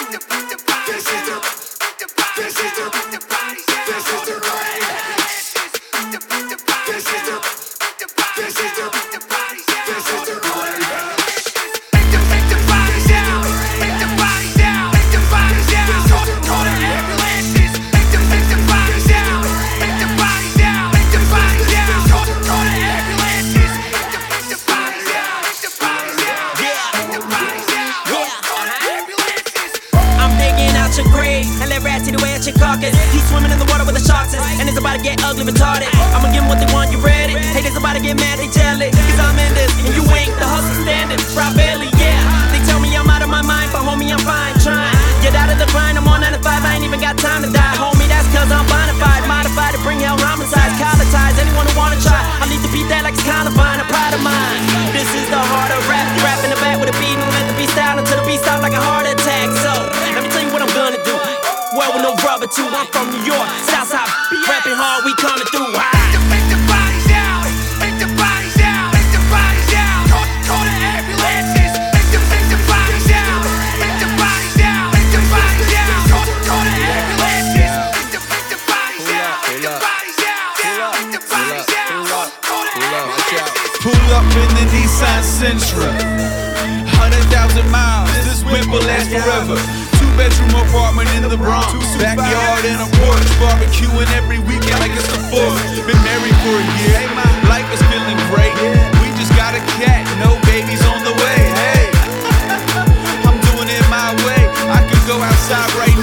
Your grave and let rats eat away at your carcass. He's swimming in the water with the sharks is, and it's about to get ugly, retarded. I'ma give them what they want, you ready? Haters about to get mad, they jealous. Cause I'm in this, and you ain't. The hustle standing, Rob Bailey, yeah. They tell me I'm out of my mind, but homie, I'm fine. Trying, get out of the grind, I'm on 9 to 5, I ain't even got time to die. Homie, that's cause I'm bonafide, modified to bring hell homicides, colletize. Anyone who wanna try, I need to beat that like it's kind of fine, a pride of mine. This is the heart of rap, rap in the back with a beat, and let the beat style until the beat stop like a heart attack. So, let me tell you what I'm gonna do. Well, with no rubber too, I'm from New York, Southside, rapping hard, we coming through. Make the bodies out, make the bodies out, make the bodies out. Call the ambulances. Make the bodies out, make the bodies out, make the bodies out. Call the ambulances. Make the bodies out, make the bodies out, make the bodies out. Call the ambulances. Pull up in the Nissan Sentra, 100,000 miles. This whip will last forever. Bedroom apartment in the Bronx, backyard and a porch, barbecuing every weekend like it's the 4th. Been married for a year, life is feeling great. We just got a cat, no babies on the way. Hey, I'm doing it my way. I can go outside right